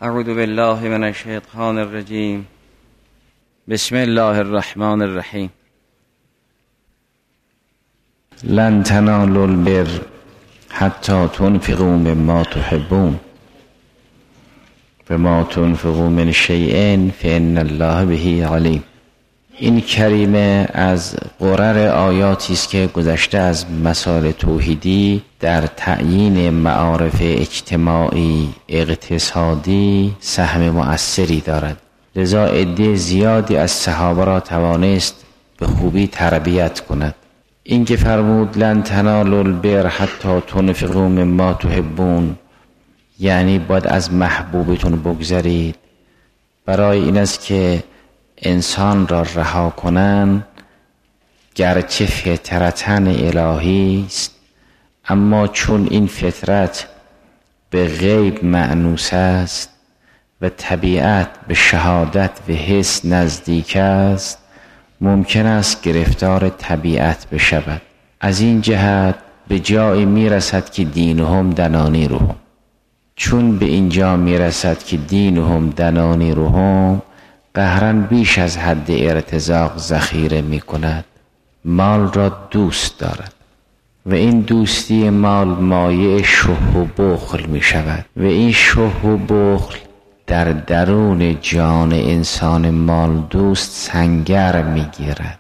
اعوذ بالله من الشیطان الرجیم. بسم الله الرحمن الرحیم. لن تنالوا البر حتی تنفقوا مما تحبون وما تنفقوا من شیء فإن الله به علیم. این کریمه از قرر آیاتی است که گذشته از مسائل توحیدی در تعیین معارف اجتماعی اقتصادی سهم مؤثری دارد. لذا عده زیادی از صحابه را توانست به خوبی تربیت کند. این که فرمود لن تنالوا البر حتی تنفقوا مما تحبون، یعنی باید از محبوبتون بگذرید. برای این است که انسان را رها کنن گرچه فطرتاً الهی است، اما چون این فطرت به غیب مأنوس است و طبیعت به شهادت و حس نزدیک است، ممکن است گرفتار طبیعت بشود. از این جهت به جایی میرسد که دینهم دنانیرهم. چون به اینجا میرسد که دینهم دنانیرهم، قهرن بیش از حد ارتزاق ذخیره می کند. مال را دوست دارد و این دوستی مال مایه شح و بخل می شود و این شح و بخل در درون جان انسان مال دوست سنگر می گیرد.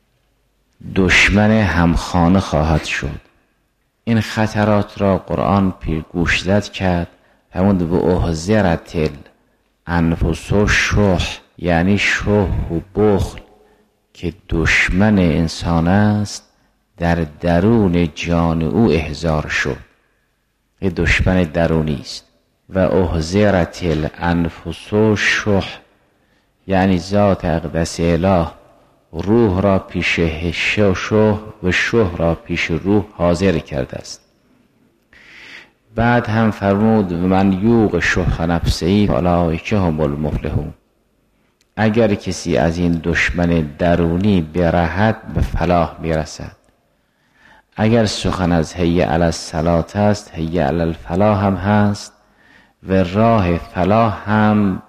دشمن همخانه خواهد شد. این خطرات را قرآن پیشگوشزد کرد. همون به احذرت الانفس الشح، یعنی شح و بخل که دشمن انسان است در درون جان او احضار شد. این دشمن درونی است. و احذرت الانفس الشح، یعنی ذات اقدس اله روح را پیش شح و شح را پیش روح حاضر کرده است. بعد هم فرمود من یوق شح نفسه فاولئک هم المفلحون. اگر کسی از این دشمن درونی برهد به فلاح میرسد. اگر سخن از حی علی الصلاة است، حی علی الفلاح هم هست و راه فلاح هم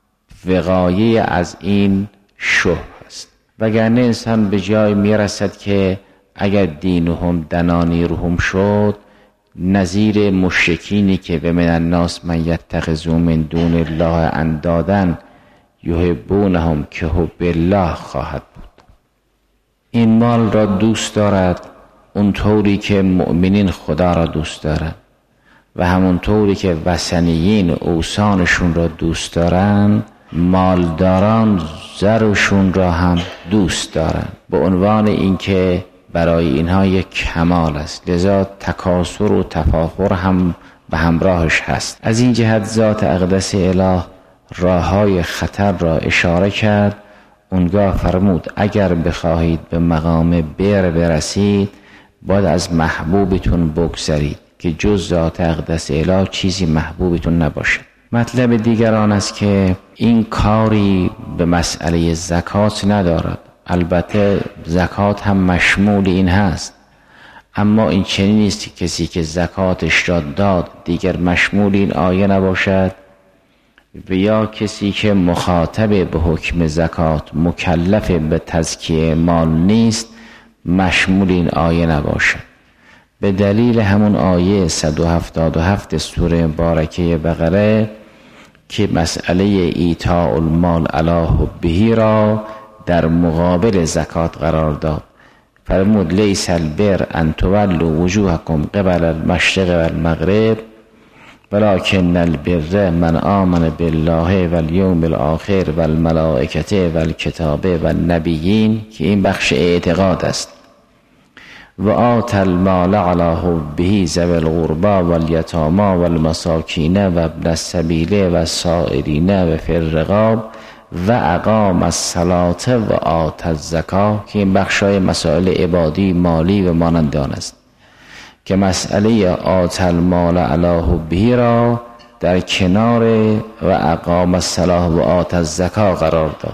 وقایه از این شح است. وگرنه انسان به جای میرسد که اگر دینهم دنانیرهم شد، نظیر مشرکینی که به من الناس من یتخذوا من دون الله اندادا یحبونهم که حب الله خواهد بود. این مال را دوست دارد اونطوری که مؤمنین خدا را دوست دارند و همونطوری که وثنیین اوثانشون را دوست دارند، مالداران زرشون را هم دوست دارند به عنوان اینکه برای اینها یک کمال است. لذا تکاثر و تفاخر هم به همراهش هست. از این جهت ذات اقدس اله راههای خطر را اشاره کرد. اونگاه فرمود اگر بخواهید به مقام بر برسید، باید از محبوبتون بگذرید که جز ذات اقدس اله چیزی محبوبتون نباشد. مطلب دیگر آن است که این کاری به مسئله زکات ندارد. البته زکات هم مشمول این هست، اما این چنین نیست که کسی که زکاتش را داد دیگر مشمول این آیه نباشد و یا کسی که مخاطب به حکم زکات مکلف به تزکیه مال نیست مشمول این آیه نباشد. به دلیل همون آیه 177 سوره مبارکه بقره که مسئله ایتاء المال علی حبه را در مقابل زکات قرار داد. فرمود لیس البر ان تولوا وجوهکم قبل المشرق و المغرب ولکن البر من آمن بالله و الیوم الاخر و الملائکه و الکتاب و النبیین، که این بخش اعتقاد است. و آت المال علی حبه ذوی القربى و الیتامی و المساکین و ابن السبیل و السائلین و فی الرقاب و اقام الصلاة و آت الزکاة، که این بخشای مسائل عبادی مالی و مانند آن است که مسئله آت المال علی حبه را در کنار و اقام الصلاة و آت الزکاة قرار داد.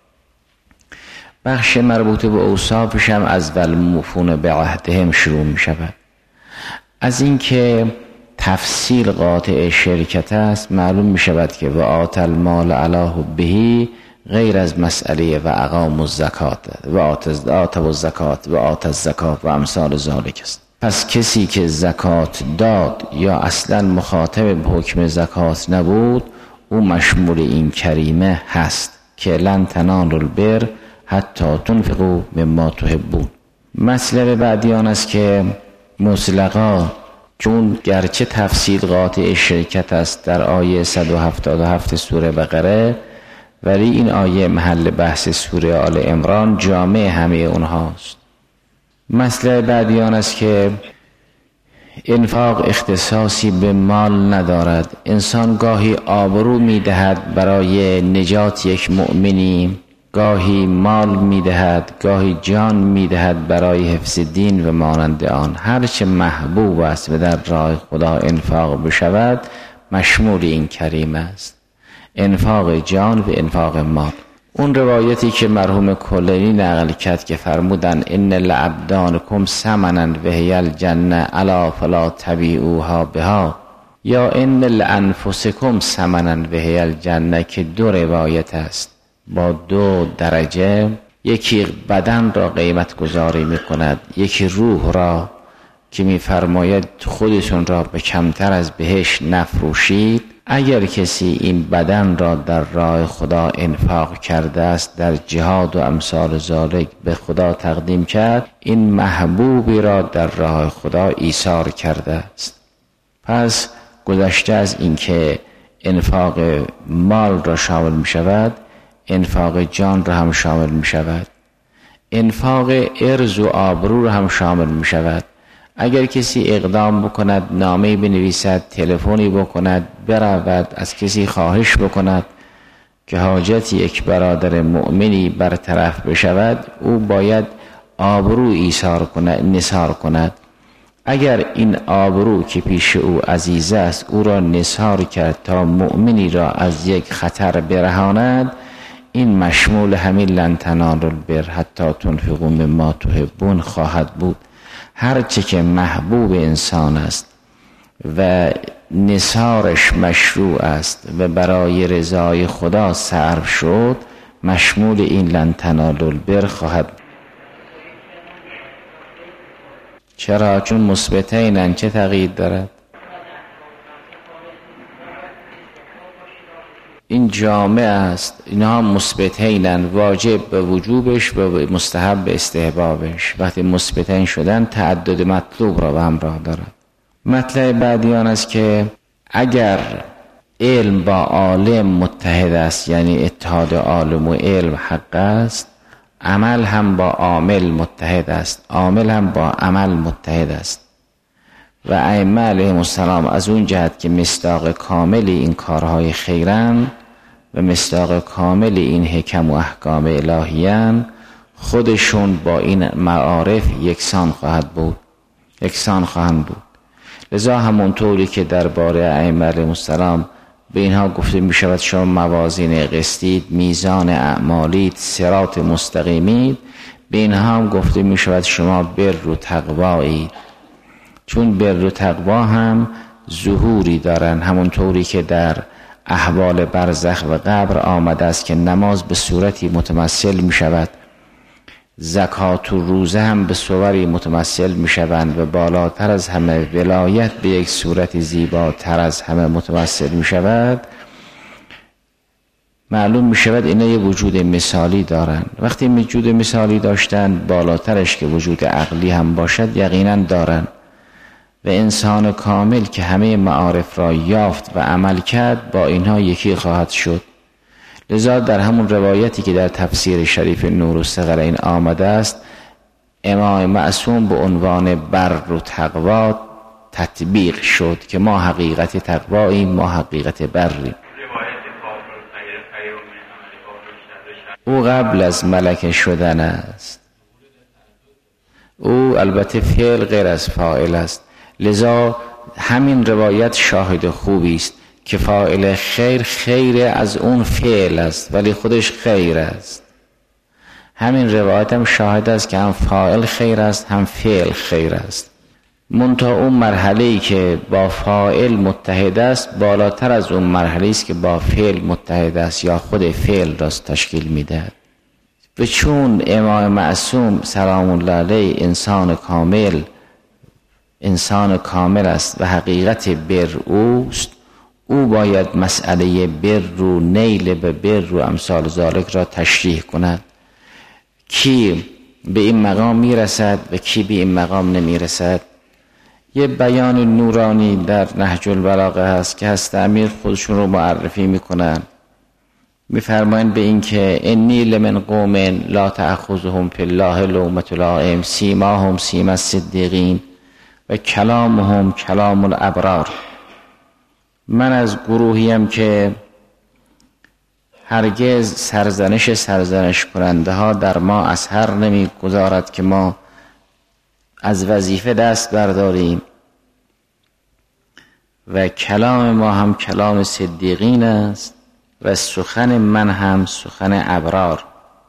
بخش مربوط به اوصافش هم از والموفون بعهدهم شروع می شود. از اینکه تفصیل قاطع شرکت است، معلوم می شود که و آت المال علی حبه غیر از مسئله و اقام الزکات و آت الزکات و آت الزکات و امثال ذالک است. پس کسی که زکات داد یا اصلا مخاطب به حکم زکات نبود، او مشمول این کریمه هست که لن تنالوا البر حتی تنفقوا مما تحبون. مطلب بعدی آن است که مطلقا چون گرچه تفصیل قاطع شرکت است در آیه 177 سوره بقره، ولی این آیه محل بحث سوره آل عمران جامع همه اونهاست. مسئله بعدی آن است که انفاق اختصاصی به مال ندارد. انسان گاهی آبرو میدهد برای نجات یک مؤمنی، گاهی مال میدهد، گاهی جان میدهد برای حفظ دین و مانند آن. هرچه محبوب است و در راه خدا انفاق بشود مشمول این کریم است، انفاق جان و انفاق مال. اون روایتی که مرحوم کلینی نقل کرد که فرمودن ان لعبدانکم ثمنا و هی الجنه الا فلا تبیعوها بها، یا ان لانفسکم ثمنا و هی الجنه، که دو روایت است با دو درجه. یکی بدن را قیمت گذاری می کند، یکی روح را که می فرماید خودتون را به کمتر از بهشت نفروشید. اگر کسی این بدن را در راه خدا انفاق کرده است، در جهاد و امثال ذالک به خدا تقدیم کرد، این محبوبی را در راه خدا ایثار کرده است. پس گذشته از این که انفاق مال را شامل می شود، انفاق جان را هم شامل می شود، انفاق ارز و آبرو را هم شامل می شود. اگر کسی اقدام بکند، نامه‌ای بنویسد، تلفنی بکند، برود از کسی خواهش بکند که حاجت یک برادر مؤمنی برطرف بشود، او باید آبرو ایثار کند، نثار کند. اگر این آبرو که پیش او عزیز است او را نثار کرد تا مؤمنی را از یک خطر برهاند، این مشمول همین لن تنالوا البر حتی تنفقوا مما تحبون خواهد بود. هرچه که محبوب انسان است و نثارش مشروع است و برای رضای خدا صرف شد، مشمول این لن تنالوا البر خواهد. چرا؟ چون مثبتینن. چه تقیید دارد؟ این جامع است، اینها مثبتینن، واجب به وجوبش و مستحب به استحبابش. وقتی مثبتین شدن تعدد مطلوب را به همراه دارد. مطلب بعدی آن است که اگر علم با عالم متحد است، یعنی اتحاد عالم و علم حق است، عمل هم با عامل متحد است، عامل هم با عمل متحد است. و ائمه علیهم السلام از اون جهت که مصداق کامل این کارهای خیرن و مصداق کامل این حکم و احکام الهیان، خودشون با این معارف یکسان خواهند بود. لذا همونطوری که درباره ائمه علیهم السلام به اینها گفته می شود شما موازین قسطید، میزان اعمالید، صراط مستقیمید، به اینها هم گفته می شود شما بر و تقوایید. چون بر و تقوا هم ظهوری دارن، همونطوری که در احوال برزخ و قبر آمده است که نماز به صورتی متمثل می شود، زکات و روزه هم به صوری متمثل می شوند و بالاتر از همه ولایت به یک صورت زیباتر از همه متمثل می شود. معلوم می شود اینا یه وجود مثالی دارند. وقتی وجود مثالی داشتن، بالاترش که وجود عقلی هم باشد یقینا دارند. و انسان کامل که همه معارف را یافت و عمل کرد با اینها یکی خواهد شد. لذا در همون روایتی که در تفسیر شریف نور الصغرین آمده است، امام معصوم به عنوان بر و تقوا تطبیق شد که ما حقیقت تقواییم، ما حقیقت بریم. او قبل از ملک شدن است. او البته فعل غیر از فاعل است. لذا همین روایت شاهد خوبی است که فاعل خیر از اون فعل است ولی خودش خیر است. همین روایت هم شاهد است که هم فاعل خیر است هم فعل خیر است. منتها اون مرحله‌ای که با فاعل متحد است بالاتر از اون مرحله‌ای است که با فعل متحد است یا خود فعل را تشکیل می‌دهد. و چون امام معصوم سلام الله علیه انسان کامل است و حقیقت بر اوست، او باید مسئله بر رو، نیل به بر رو، امثال ذالک را تشریح کند. کی به این مقام میرسد و کی به این مقام نمیرسد. یه بیان نورانی در نهج البلاغه هست که هست امیر خودشون رو معرفی میکنن، میفرمایند به این که انی لمن قوم لا تأخذهم فی الله لومة لائم سیماهم سیم الصدیقین و کلامهم کلام الابرار. من از گروهیم که هرگز سرزنش کننده ها در ما اثر نمی گذارد که ما از وظیفه دست برداریم و کلام ما هم کلام صدیقین است و سخن من هم سخن ابرار.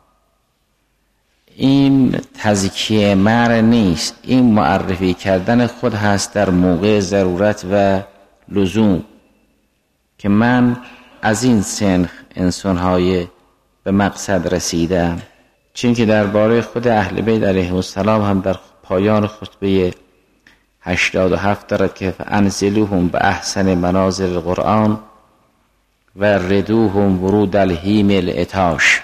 این تزکیه مر نیست، این معرفی کردن خود هست در موقع ضرورت و لزوم که من از این سنخ انسانهای به مقصد رسیدم. چون که درباره خود اهل بیت علیهم السلام هم در پایان خطبه 87 دارد که انزلوهم به احسن منازل القرآن و ردوهم ورود الهیم الاتاش.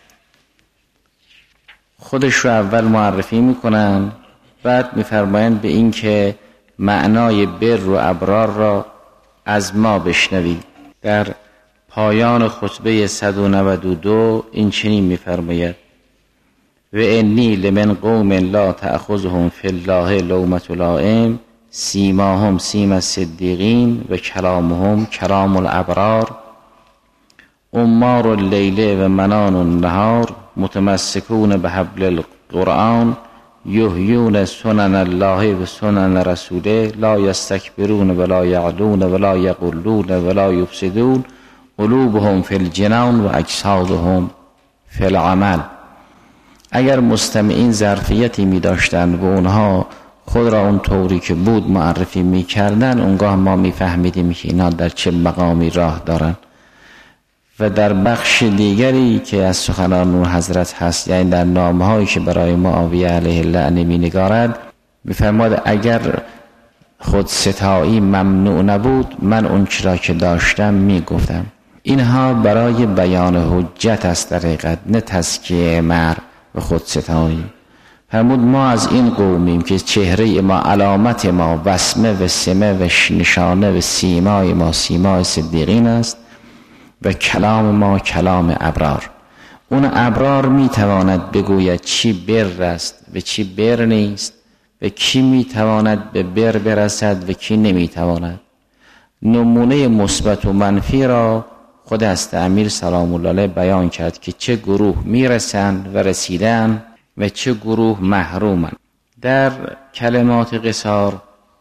خودش رو اول معرفی میکنن، بعد میفرمایند به این که معنای بر و ابرار را از ما بشنوید. در پایان خطبه 192 این چنین میفرماید و انی لمن قوم لا تأخذهم فی الله لومة لائم سیماهم سیم الصدیقین و کلامهم کلام الابرار امار اللیل و منان النهار متمسکون به حبل القرآن یحیون سنن الله و سنن رسوله لا یستکبرون ولا یعلون ولا یقلون ولا یفسدون قلوبهم فی الجنان و اجسادهم فی العمل. اگر مستمعین ظرفیتی می داشتند و اونها خود را اون طوری که بود معرفی می کردن، اونگاه ما می فهمیدیم که اینا در چه مقامی راه دارن. و در بخش دیگری که از سخنان اون حضرت هست، یعنی در نامه‌هایی که برای معاویه علیه اللعنه می نگارد، می‌فرماید اگر خود ستایی ممنوع نبود من اون چرا که داشتم می گفتم. اینها برای بیان حجت است در حقیقت، نه تزکیه مر و خود ستایی. فرمود ما از این قومیم که چهره ما، علامت ما، وسمه و سمه و نشانه و سیمای ما سیمای صدیقین است و کلام ما کلام ابرار. اون ابرار میتواند بگوید چی بر است و چی بر نیست و کی میتواند به بر برسد و کی نمیتواند. نمونه مثبت و منفی را خود است امیر سلام الله علیه بیان کرد که چه گروه میرسند و رسیدن و چه گروه محرومن. در کلمات قصار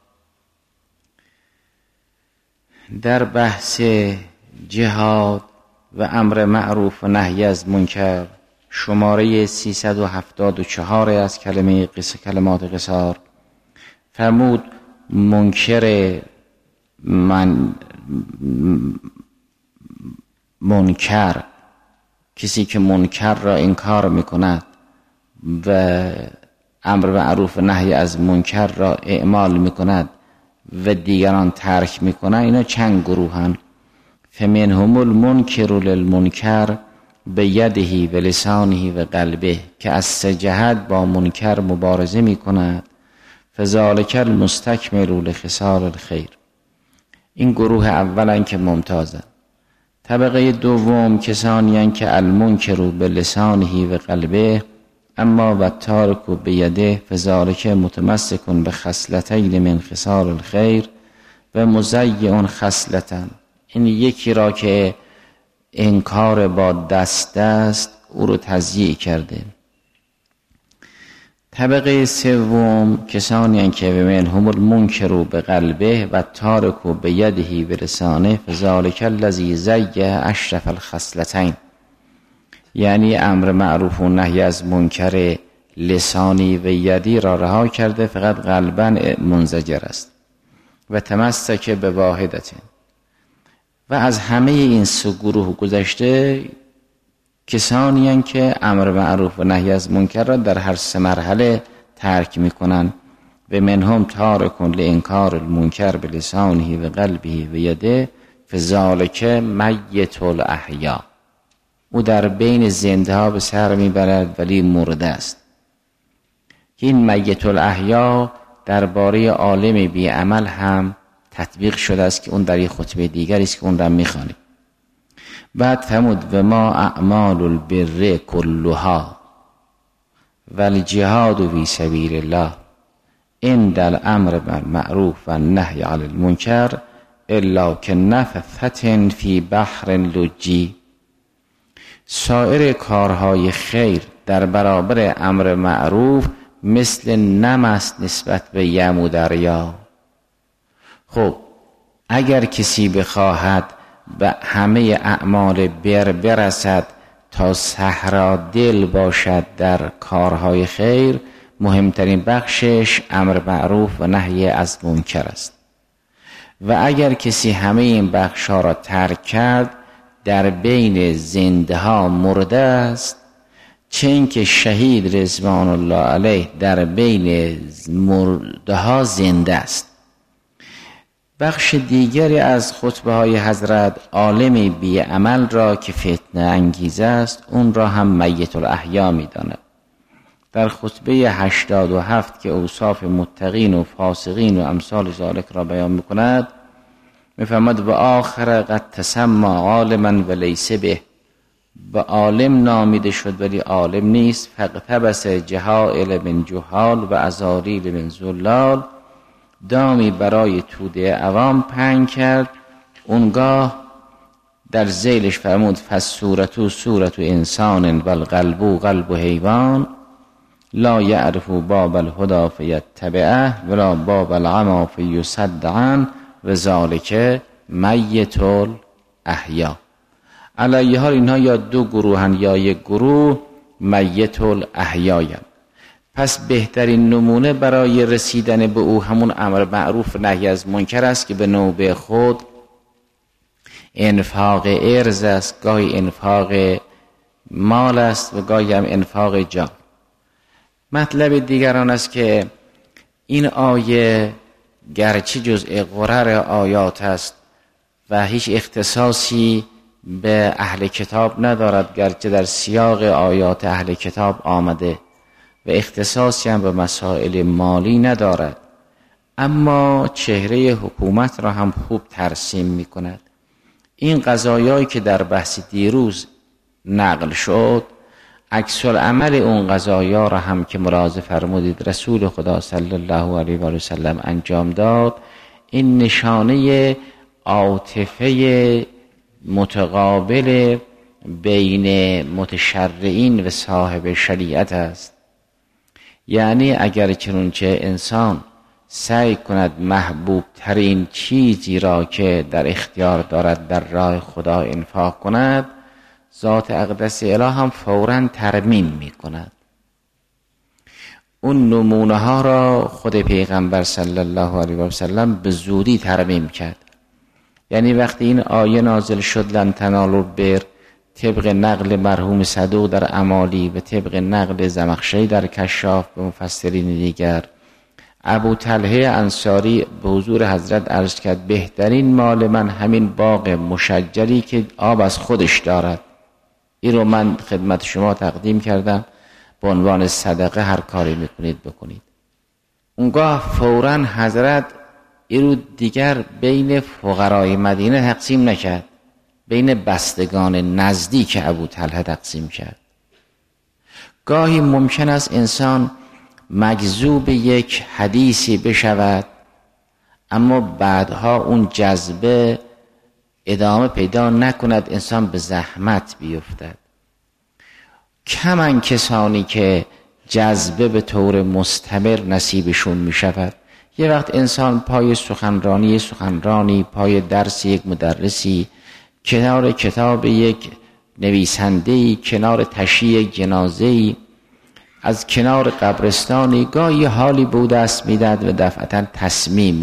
در بحث جهاد و امر معروف و نهی از منکر شماره 374 از کلمات قصار فرمود منکر کسی که منکر را انکار میکند و امر معروف و نهی از منکر را اعمال میکند و دیگران ترک میکنند، اینا چند گروهن؟ فمنهم المنکر للمنکر بیده و لسانه و قلبه که از سه جهت با منکر مبارزه میکند، فذالک المستکمل لخصال الخیر. این گروه اولن که ممتازن. طبقه دوم کسانی که المنکر بلسانه و قلبه اما و تارک بیده فذالک متمسک به خصلتین من خصال الخیر و مضیع خصلتن. این یکی را که انکار با دست است او رو تضییع کرده. طبقه سوم کسانی که منهم المنکر به قلبه و تارک به یده به لسانه فذالک الذی ضیع اشرف الخصلتین، یعنی امر معروف و نهی از منکر لسانی و یدی را رها کرده، فقط قلباً منزجر است. و تمسک به واحدت. و از همه این سه گروه گذشته کسانی هستند که امر معروف و نهی از منکر را در هر سه مرحله ترک میکنند. و منهم تارک لانکار المنکر بلسانه و قلبه و یده فذلک میت الاحیا. او در بین زنده ها به سر میبرد ولی مرده است. این میت الاحیا درباره عالم بی عمل هم تطبیق شده است که اون در یک خطبه دیگری است که اون را میخوانیم. بعد فرمود و ما اعمال البر کلها والجهاد فی سبیل الله عند الامر بالمعروف و النهی عن المنکر الا کنفثة فی بحر لجی. سایر کارهای خیر در برابر امر معروف مثل نم است نسبت به یم و دریا. خب اگر کسی بخواهد به همه اعمال بر برسد تا صحرا دل باشد در کارهای خیر، مهمترین بخشش امر معروف و نهی از منکر است. و اگر کسی همه این بخش‌ها را ترک کرد، در بین زنده ها مرده است، چه اینکه شهید رضوان الله علیه در بین مرده ها زنده است. بخش دیگری از خطبه های حضرت عالم بی عمل را که فتنه انگیز است اون را هم میت الاحیا می داند. در خطبه 87 که اوصاف متقین و فاسقین و امثال ذالک را بیان می کند می‌فرماید و آخر قد تسمى عالما و لیس به. به عالم نامیده شد ولی عالم نیست. فاقتبس جهائل من جهال و ازاریل من زلال. دامی برای توده عوام پهن کرد. اونگاه در ذیلش فرمود فالصورة صورة انسان و القلب قلب حیوان لا یعرف باب الهدى فیتبعه ولا باب العمی فیصد عنه و ذالک میت الاحیا. علیه حال اینها یا دو گروهن یا یک گروه میت الاحیاین. پس بهترین نمونه برای رسیدن به او همون امر معروف و نهی از منکر است که به نوبه خود انفاق ارز است، گاهی انفاق مال است و گاهی هم انفاق جان. مطلب دیگران است که این آیه گرچه جزء قرر آیات است و هیچ اختصاصی به اهل کتاب ندارد، گرچه در سیاق آیات اهل کتاب آمده و اختصاصی هم به مسائل مالی ندارد، اما چهره حکومت را هم خوب ترسیم می کند. این قضایایی که در بحث دیروز نقل شد عکس العمل اون قضایا را هم که ملاحظه فرمودید رسول خدا صلی الله علیه و سلم انجام داد. این نشانه عاطفه متقابل بین متشرعین و صاحب شریعت است. یعنی اگر چنانچه انسان سعی کند محبوب ترین چیزی را که در اختیار دارد در راه خدا انفاق کند، ذات اقدس اله هم فوراً ترمیم می کند. اون نمونه ها را خود پیغمبر صلی الله علیه و سلم به زودی ترمیم کرد. یعنی وقتی این آیه نازل شد لن تنالوا البر، طبق نقل مرحوم صدوق در اعمالی و طبق نقل زمخشری در کشاف به مفسرین دیگر، ابو طلحه انصاری به حضور حضرت عرض کرد بهترین مال من همین باغ مشجری که آب از خودش دارد، این رو من خدمت شما تقدیم کردم به عنوان صدقه، هر کاری میکنید بکنید. اونگاه فوراً حضرت این رو دیگر بین فقرای مدینه تقسیم نکرد، بین بستگان نزدیک ابو طلحه تقسیم کرد. گاهی ممکن است انسان مجذوب یک حدیثی بشود اما بعدها اون جذبه ادامه پیدا نکند، انسان به زحمت بیفتد. کمن کسانی که جذبه به طور مستمر نصیبشون می شود. یه وقت انسان پای سخنرانی، پای درس یک مدرسی، کنار کتاب یک نویسنده‌ای، کنار تشییع یک جنازه‌ای، از کنار قبرستانی گاهی حالی به او دست میدهد و دفعتا تصمیم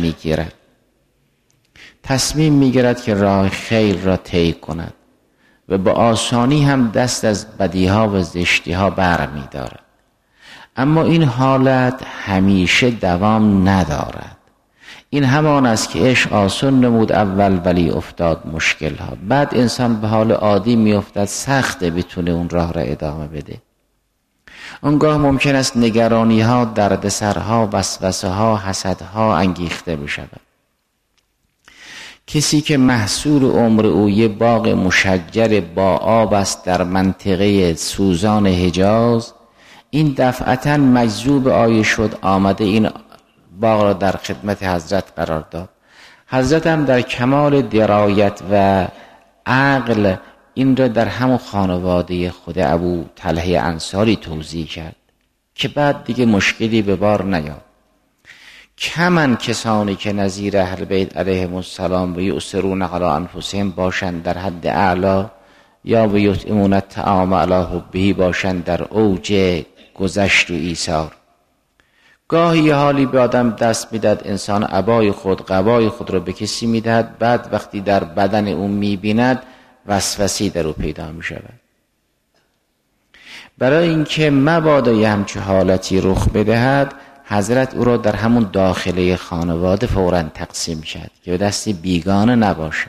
میگیرد که راه خیر را طی کند و با آسانی هم دست از بدیها و زشتیها بر می دارد. اما این حالت همیشه دوام ندارد. این همان است که عشق آسان نمود اول ولی افتاد مشکل ها. بعد انسان به حال عادی می افتد، سخته بتونه اون راه را ادامه بده. اونگاه ممکن است نگرانی ها، دردسرها، وسوسه ها، حسدها انگیخته بشود. کسی که محصول عمر او یه باغ مشجر با آب است در منطقه سوزان حجاز، این دفعتا مجذوب آیه شد، آمده این باغ را در خدمت حضرت قرار داد. حضرت هم در کمال درایت و عقل این را در همون خانواده خود ابو طلحه انصاری توضیح کرد که بعد دیگه مشکلی به بار نیاد. کمن کسانی که نظیر اهل بیت علیهم السلام و یؤثرون علی انفسهم باشند در حد اعلا، یا و یطعمون الطعام علی حبه باشند در اوج گذشت و ایثار. گاهی حالی به آدم دست میدهد، انسان عبای خود، قبای خود را به کسی میدهد، بعد وقتی در بدن او میبیند وسوسه‌ای در او پیدا میشود. برای اینکه مبادا یه همچه حالتی رخ بدهد، حضرت او را در همون داخله خانواده فوراً تقسیم کرد که به دست بیگانه نباشه.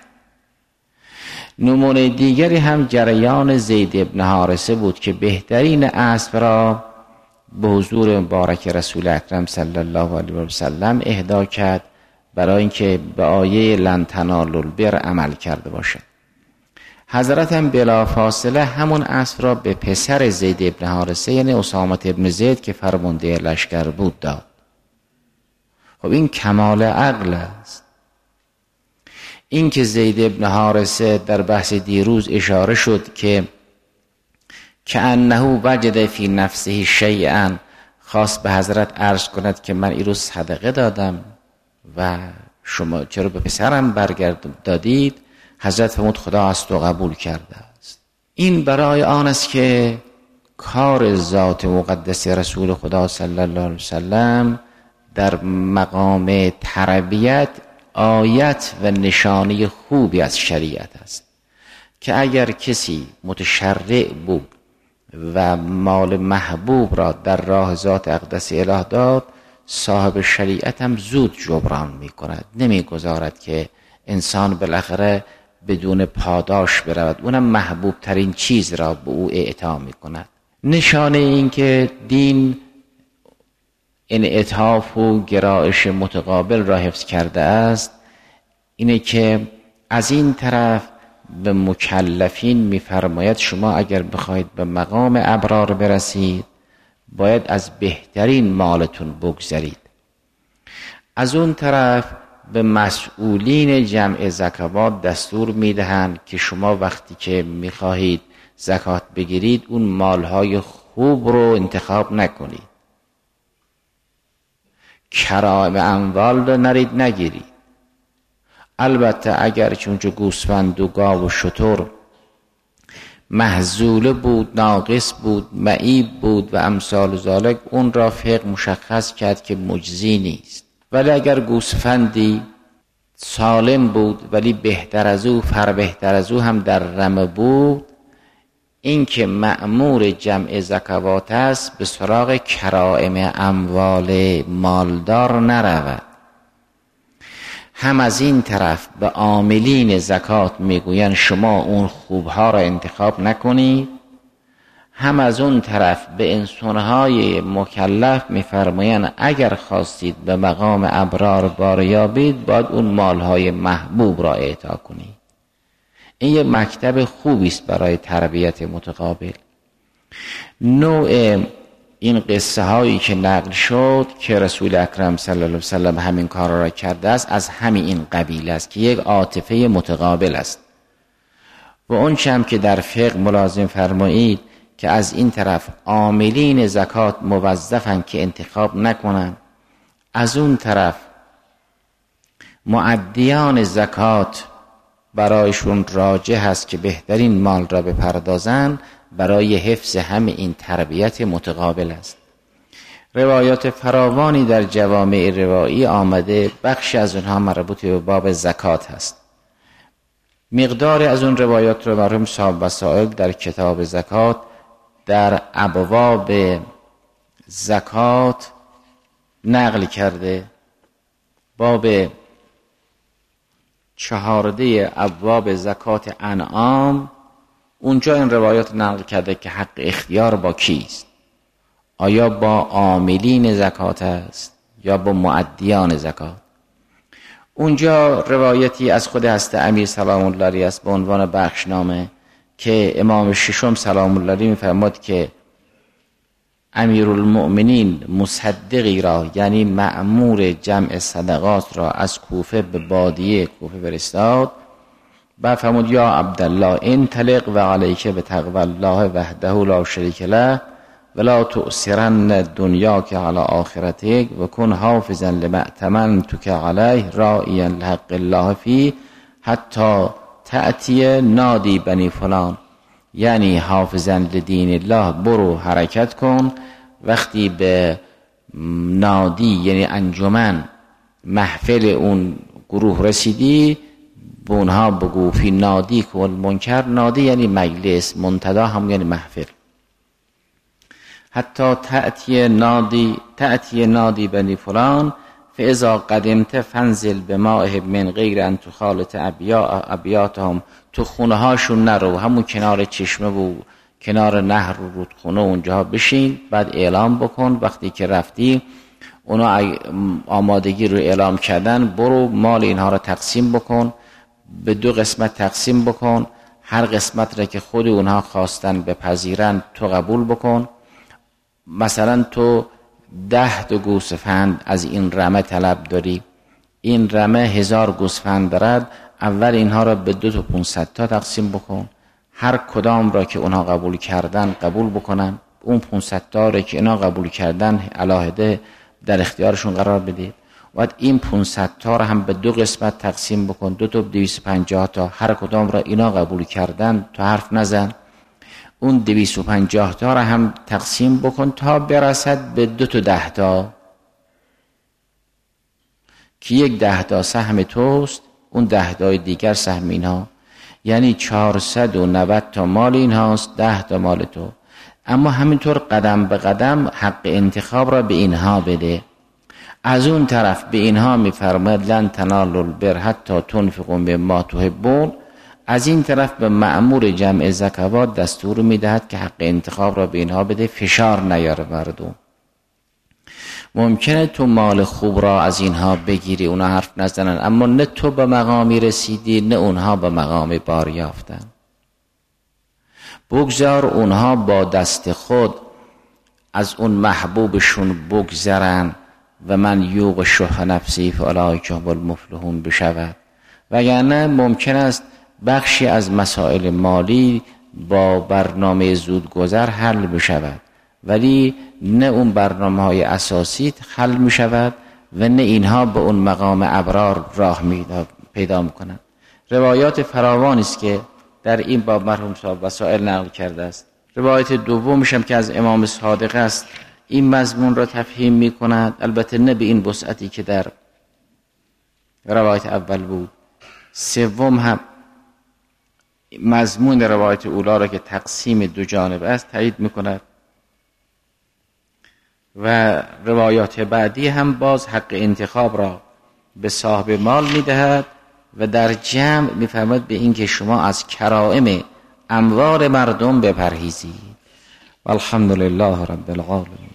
نمونه دیگری هم جریان زید ابن حارثه بود که بهترین اسب را به حضور مبارک رسول اکرم صلی الله علیه و سلم اهدا کرد برای اینکه به آیه لن تنالوا البر عمل کرده باشد. حضرت هم بلا فاصله همون اسب را به پسر زید ابن حارثه یعنی اسامه ابن زید که فرمانده لشکر بود داد. خب این کمال عقل است. این که زید ابن حارثه در بحث دیروز اشاره شد که انه وجد فی نفسه شیئا، خواست به حضرت عرض کند که من این رو صدقه دادم و شما چرا به پسرم برگرد دادید؟ حضرت فرمود خدا از تو قبول کرده است. این برای آن است که کار ذات مقدس رسول خدا صلی الله علیه وسلم در مقام تربیت آیت و نشانی خوبی از شریعت است که اگر کسی متشرع بود و مال محبوب را در راه ذات اقدس اله داد، صاحب شریعت هم زود جبران می کند، نمی گذارد که انسان بالاخره بدون پاداش برود، اونم محبوب ترین چیز را به او اعطا می کند. نشانه این که دین انعطاف و گرایش متقابل را حفظ کرده است اینه که از این طرف به مکلفین می‌فرماید شما اگر بخواید به مقام ابرار برسید باید از بهترین مالتون بگذرید. از اون طرف به مسئولین جمع زکوات دستور میدهند که شما وقتی که میخواهید زکات بگیرید اون مالهای خوب رو انتخاب نکنید، کرائم اموال رو نگیرید. البته اگر چونچه گوسفند و گاو و شتر محزوله بود، ناقص بود، معیب بود و امثال ذالک، اون را فقه مشخص کرد که مجزی نیست. ولی اگر گوسفندی سالم بود ولی بهتر از او، بهتر از او هم در رمه بود، این که مأمور جمع زکوات است به سراغ کرائم اموال مالدار نرود. هم از این طرف به عاملین زکات میگویند شما اون خوبها را انتخاب نکنید، هم از اون طرف به انسانهای مکلف میفرمایند اگر خواستید به مقام ابرار باریابید باید اون مالهای محبوب را اعطا کنید. این یه مکتب خوبی است برای تربیت متقابل. نوع این قصه هایی که نقل شد که رسول اکرم صلی الله علیه وسلم همین کار را کرده است از همین این قبیل است که یک عاطفه متقابل است. و اون چم که در فقه ملازم فرمایید که از این طرف عاملین زکات موظفن که انتخاب نکنن، از اون طرف مؤدیان زکات برایشون راجح است که بهترین مال را بپردازن، برای حفظ همه این تربیت متقابل است. روایات فراوانی در جوامع روایی آمده، بخشی از اونها مربوط به باب زکات هست. مقداری از اون روایات رو مرحوم صاحب وسائل در کتاب زکات در ابواب زکات نقل کرده. باب 14 ابواب زکات انعام، اونجا این روایات نقل کرده که حق اختیار با کیست؟ آیا با عاملین زکات است یا با مؤدیان زکات؟ اونجا روایتی از خود هست امیر سلام الله علیه است به عنوان بخشنامه که امام ششم سلام الله علیه می‌فرماد که امیرالمؤمنین مصدقی را، یعنی مأمور جمع صدقات را، از کوفه به بادیه کوفه فرستاد و فرمود یا عبدالله انطلق و علیک بتقوی الله وحده لا شریک له ولا تؤثرن دنیاک علی آخرتک و کن حافظا لما ائتمنتک علیه راعیا لحق الله فی حتی تأتی نادی بنی فلان، یعنی حافظا لدین الله، برو حرکت کن، وقتی به نادی یعنی انجمن محفل اون گروه رسیدی به اونها بگو فی نادی کن منکر، نادی یعنی مجلس، منتدا هم یعنی محفل، حتی تأتی نادی بنی فلان فاذا قدمت فانزل بماء من غیر ان تخالط ابیاتهم، تو خونه هاشون نرو، همون کنار چشمه و کنار نهر و رودخونه اونجا بشین، بعد اعلام بکن وقتی که رفتی اونا آمادگی رو اعلام کردن، برو مال اینها رو تقسیم بکن، به 2 قسمت تقسیم بکن، هر قسمت را که خود اونها خواستن بپذیرن تو قبول بکن. مثلا تو 10 گوسفند از این رمه طلب داری، این رمه 1000 گوسفند دارد، اول اینها را به 2 تا 500 تا تقسیم بکن، هر کدام را که اونها قبول کردن قبول بکنن، اون 500 تا را که اینا قبول کردن علاهده در اختیارشون قرار بدید، و این 500 تا را هم به 2 قسمت تقسیم بکن، 2 تا 250 تا، هر کدام را اینا قبول کردن تو حرف نزن، اون 250 تا را هم تقسیم بکن تا برسد به 2 تا 10 تا که یک 10 تا سهم توست، اون 10 تای دیگر سهم اینها، یعنی 490 تا مال اینهاست، 10 تا مال تو. اما همینطور قدم به قدم حق انتخاب را به اینها بده. از اون طرف به اینها میفرماید لن تنالوا البر حتی تنفقوا مما تحبون، از این طرف به مأمور جمع زکوات دستور میدهد که حق انتخاب را به اینها بده، فشار نیاره مردم. ممکنه تو مال خوب را از اینها بگیری اونا حرف نزنن، اما نه تو به مقامی رسیدی نه اونها به مقام بار یافتن. بگذار اونها با دست خود از اون محبوبشون بگذرن و من یوق شح نفسی فاولئک هم المفلحون بشود، وگرنه ممکن است بخشی از مسائل مالی با برنامه زودگذر حل بشود، ولی نه اون برنامه‌های اساسی حل می شود و نه اینها به اون مقام ابرار راه پیدا میکنند. روایات فراوانی است که در این باب مرحوم صاحب وسائل نقل کرده است. روایت دومش هم که از امام صادق است این مضمون را تفهیم می کند، البته نه به این وسعتی که در روایت اول بود. سوم هم مضمون روایت اولا را که تقسیم 2 جانب است تایید می کند و روایات بعدی هم باز حق انتخاب را به صاحب مال می دهد و در جمع می فرماید به این که شما از کرائم اموال مردم بپرهیزید. والحمدلله رب العالمین.